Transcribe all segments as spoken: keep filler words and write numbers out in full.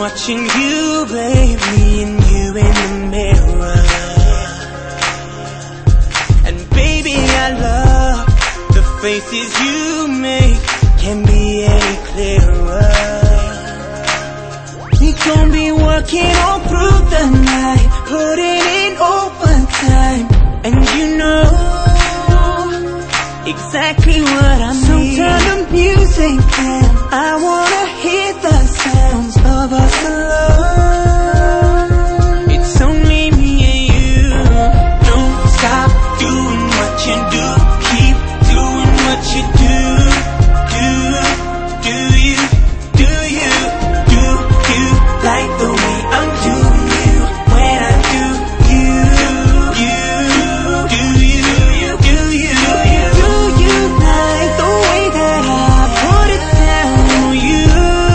watching you, baby, and you in the mirror. And baby, I love the faces you make, can't be any clearer. We gon' be working all through the night, putting in overtime, and you know exactly what I need. So turn the music down, I wanna hear the sounds of us alone. It's only me and you. Don't stop doing what you do, keep doing what you do. Do, do you, do you, do you like the way I'm doing you when I do you? You, do you, do you, do you, do you like the way that I put it down on you?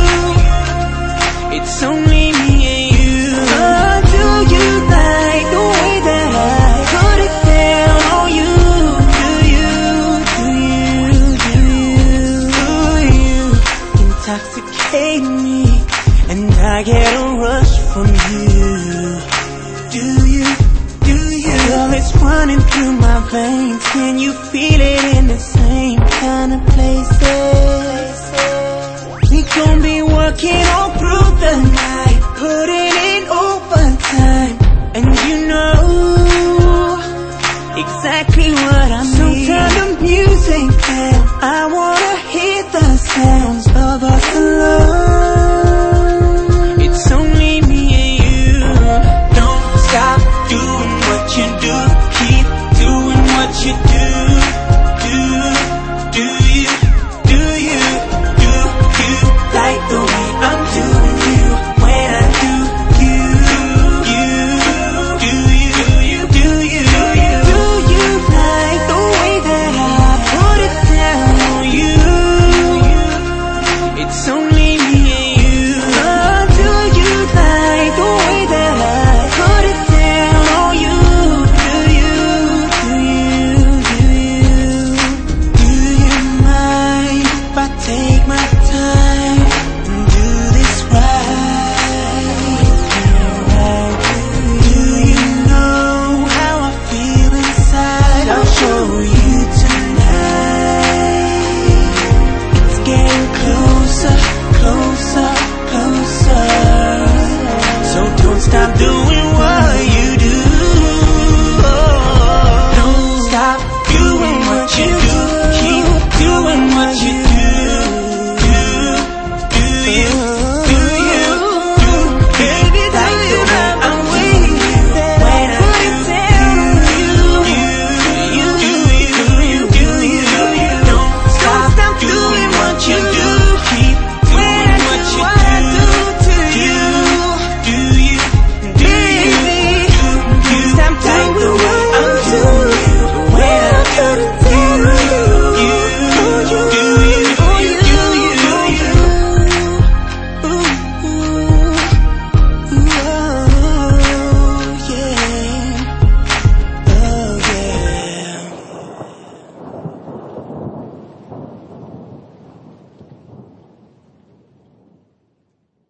It's only me and you. Oh, do you like the way that I put it down on you? Do you, do you, do you, do you intoxicate me and I get a rush from you? Do you, do you? Girl, it's running through my veins, can you feel it in the